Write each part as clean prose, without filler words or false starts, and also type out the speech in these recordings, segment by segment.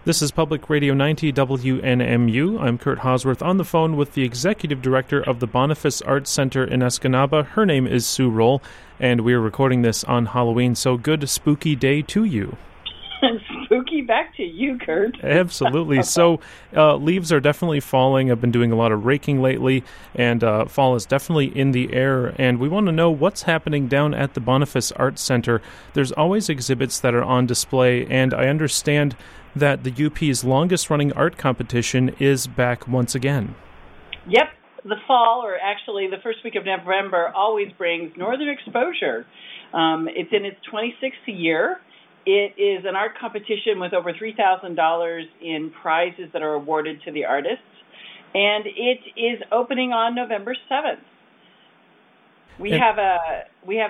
This is Public Radio 90 WNMU. I'm Kurt Hosworth on the phone with the Executive Director of the Boniface Arts Center in Escanaba. Her name is Sue Roll, and we're recording this on Halloween, so good spooky day to you. Spooky back to you, Kurt. Absolutely. So leaves are definitely falling. I've been doing a lot of raking lately, and fall is definitely in the air. And we want to know what's happening down at the Boniface Arts Center. There's always exhibits that are on display, and I understand that the UP's longest-running art competition is back once again. Yep. The fall, or actually the first week of November, always brings Northern Exposure. It's in its 26th year. It is an art competition with over $3,000 in prizes that are awarded to the artists, and it is opening on November 7th. We have a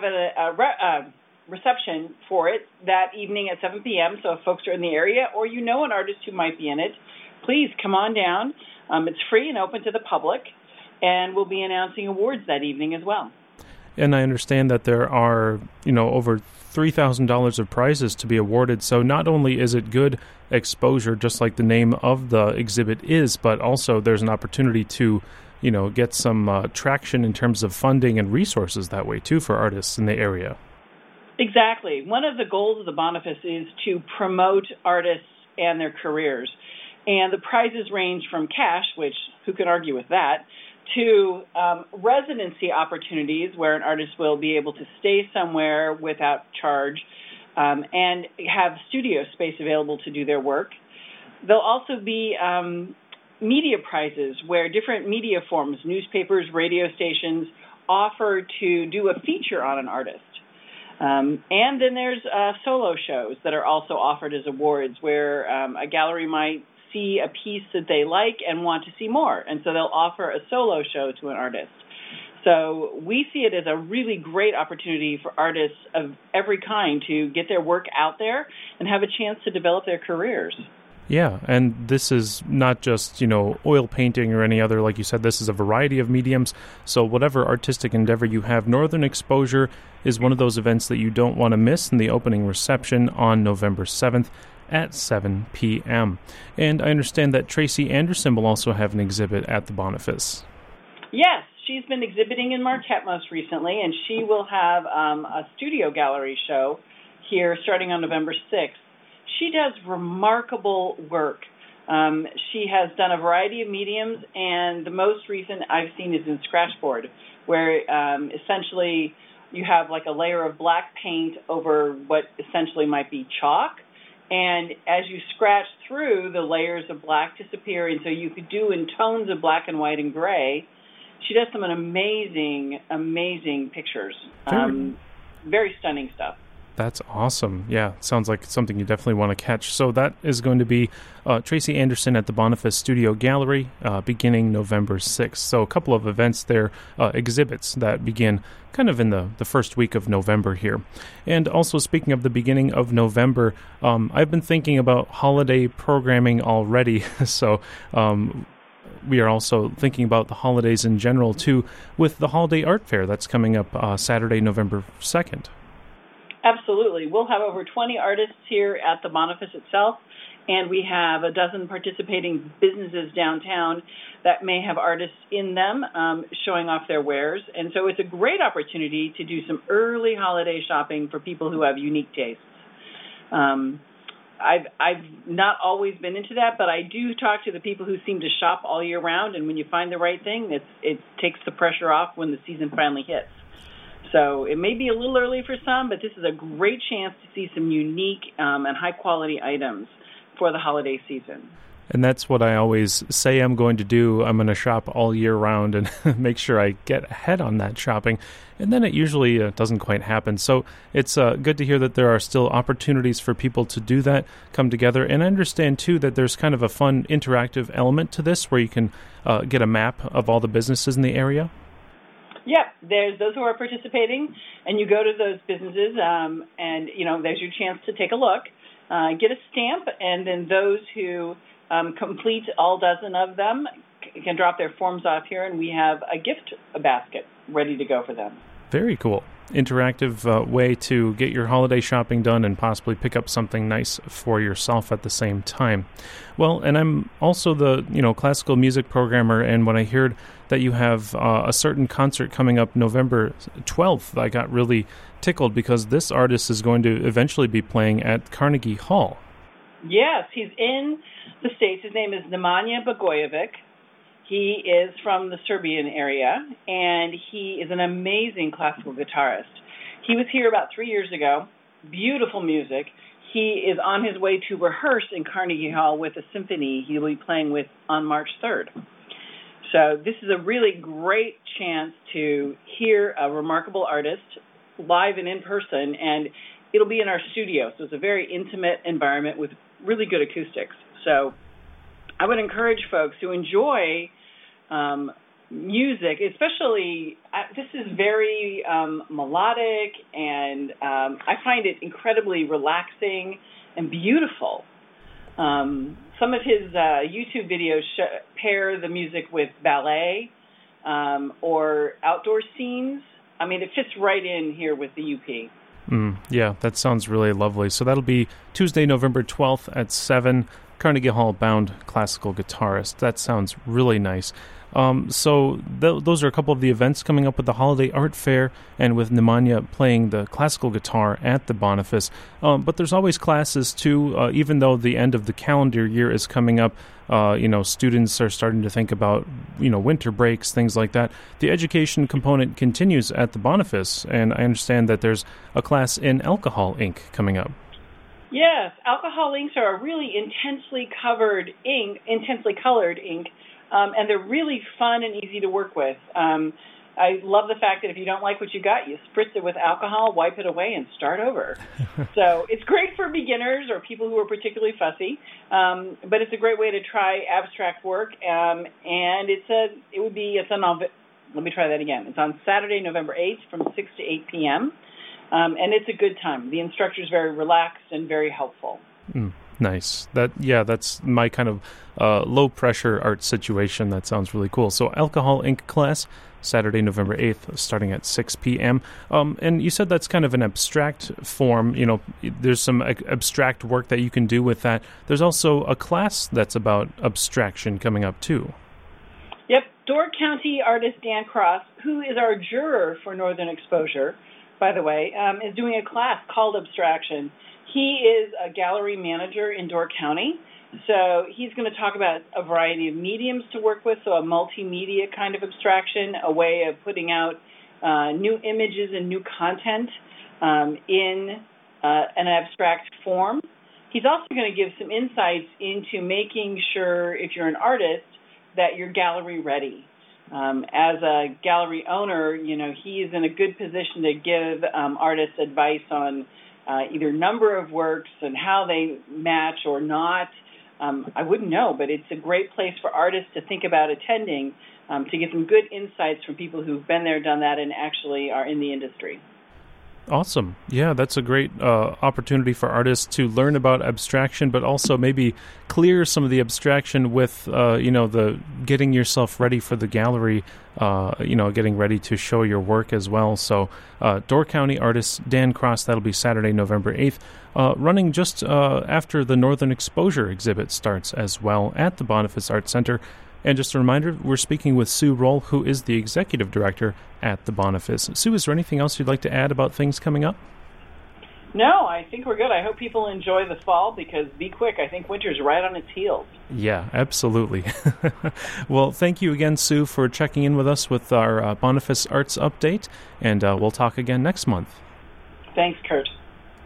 reception for it that evening at 7 p.m., so if folks are in the area or you know an artist who might be in it, please come on down. It's free and open to the public, and we'll be announcing awards that evening as well. And I understand that there are, over $3,000 of prizes to be awarded. So not only is it good exposure, just like the name of the exhibit is, but also there's an opportunity to, get some traction in terms of funding and resources that way, too, for artists in the area. Exactly. One of the goals of the Boniface is to promote artists and their careers. And the prizes range from cash, which who can argue with that, to residency opportunities where an artist will be able to stay somewhere without charge and have studio space available to do their work. There'll also be media prizes where different media forms, newspapers, radio stations, offer to do a feature on an artist. And then there's solo shows that are also offered as awards where a gallery might see a piece that they like and want to see more. And so they'll offer a solo show to an artist. So we see it as a really great opportunity for artists of every kind to get their work out there and have a chance to develop their careers. Yeah, and this is not just, oil painting or any other, like you said, this is a variety of mediums. So whatever artistic endeavor you have, Northern Exposure is one of those events that you don't want to miss in the opening reception on November 7th. At 7 p.m. And I understand that Tracy Anderson will also have an exhibit at the Boniface. Yes, she's been exhibiting in Marquette most recently, and she will have a studio gallery show here starting on November 6th. She does remarkable work. She has done a variety of mediums, and the most recent I've seen is in scratchboard, where essentially you have like a layer of black paint over what essentially might be chalk. And as you scratch through, the layers of black disappear, and so you could do in tones of black and white and gray. She does some amazing, amazing pictures. Very stunning stuff. That's awesome. Yeah, sounds like something you definitely want to catch. So that is going to be Tracy Anderson at the Boniface Studio Gallery beginning November 6th. So a couple of events there, exhibits that begin kind of in the first week of November here. And also speaking of the beginning of November, I've been thinking about holiday programming already. So we are also thinking about the holidays in general, too, with the Holiday Art Fair that's coming up Saturday, November 2nd. Absolutely. We'll have over 20 artists here at the Boniface itself, and we have a dozen participating businesses downtown that may have artists in them showing off their wares. And so it's a great opportunity to do some early holiday shopping for people who have unique tastes. I've not always been into that, but I do talk to the people who seem to shop all year round, and when you find the right thing, it takes the pressure off when the season finally hits. So it may be a little early for some, but this is a great chance to see some unique and high-quality items for the holiday season. And that's what I always say I'm going to do. I'm going to shop all year round and make sure I get ahead on that shopping. And then it usually doesn't quite happen. So it's good to hear that there are still opportunities for people to do that, come together. And I understand, too, that there's kind of a fun interactive element to this where you can get a map of all the businesses in the area. Yeah, there's those who are participating, and you go to those businesses, and, there's your chance to take a look, get a stamp, and then those who complete all dozen of them can drop their forms off here, and we have a gift basket ready to go for them. Very cool. Interactive way to get your holiday shopping done and possibly pick up something nice for yourself at the same time. Well, and I'm also the classical music programmer, and when I heard that you have a certain concert coming up November 12th, I got really tickled because this artist is going to eventually be playing at Carnegie Hall. Yes, he's in the States. His name is Nemanja Bogojevic. He is from the Serbian area, and he is an amazing classical guitarist. He was here about 3 years ago. Beautiful music. He is on his way to rehearse in Carnegie Hall with a symphony he'll be playing with on March 3rd. So this is a really great chance to hear a remarkable artist live and in person, and it'll be in our studio. So it's a very intimate environment with really good acoustics. So I would encourage folks to enjoy music, especially this is very melodic, and I find it incredibly relaxing and beautiful. Some of his YouTube videos pair the music with ballet or outdoor scenes. I mean, it fits right in here with the UP. Yeah, that sounds really lovely. So that'll be Tuesday, November 12th at 7, Carnegie Hall bound classical guitarist. That sounds really nice. So those are a couple of the events coming up with the Holiday Art Fair and with Nemanja playing the classical guitar at the Boniface. But there's always classes too, even though the end of the calendar year is coming up. Students are starting to think about, winter breaks, things like that. The education component continues at the Boniface, and I understand that there's a class in alcohol ink coming up. Yes, alcohol inks are a really intensely colored ink, and they're really fun and easy to work with. I love the fact that if you don't like what you got, you spritz it with alcohol, wipe it away, and start over. So it's great for beginners or people who are particularly fussy, but it's a great way to try abstract work. And let me try that again. It's on Saturday, November 8th from 6 to 8 p.m., and it's a good time. The instructor's very relaxed and very helpful. Nice. That's my kind of low-pressure art situation. That sounds really cool. So alcohol ink class, Saturday, November 8th, starting at 6 p.m. And you said that's kind of an abstract form. There's some abstract work that you can do with that. There's also a class that's about abstraction coming up, too. Yep. Door County artist Dan Cross, who is our juror for Northern Exposure, by the way, is doing a class called Abstraction. He is a gallery manager in Door County, so he's going to talk about a variety of mediums to work with, so a multimedia kind of abstraction, a way of putting out new images and new content in an abstract form. He's also going to give some insights into making sure, if you're an artist, that you're gallery ready. As a gallery owner, he is in a good position to give artists advice on either number of works and how they match or not. I wouldn't know, but it's a great place for artists to think about attending to get some good insights from people who've been there, done that, and actually are in the industry. Awesome. Yeah, that's a great opportunity for artists to learn about abstraction, but also maybe clear some of the abstraction with, the getting yourself ready for the gallery, getting ready to show your work as well. So Door County artist Dan Cross, that'll be Saturday, November 8th, running just after the Northern Exposure exhibit starts as well at the Boniface Art Center. And just a reminder, we're speaking with Sue Roll, who is the executive director at the Boniface. Sue, is there anything else you'd like to add about things coming up? No, I think we're good. I hope people enjoy the fall because be quick. I think winter's right on its heels. Yeah, absolutely. Well, thank you again, Sue, for checking in with us with our Boniface Arts Update, and we'll talk again next month. Thanks, Kurt.